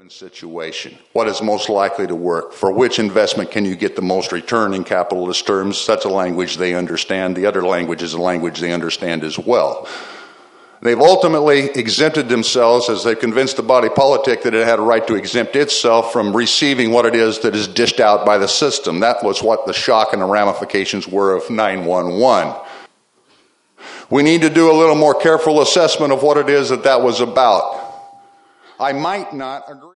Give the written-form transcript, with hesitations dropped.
situation. What is most likely to work? For which investment can you get the most return in capitalist terms? Such a language they understand. The other language is a language they understand as well. They've ultimately exempted themselves as they convinced the body politic that it had a right to exempt itself from receiving what it is that is dished out by the system. That was what the shock and the ramifications were of 9/11. We need to do a little more careful assessment of what it is that was about. I might not agree.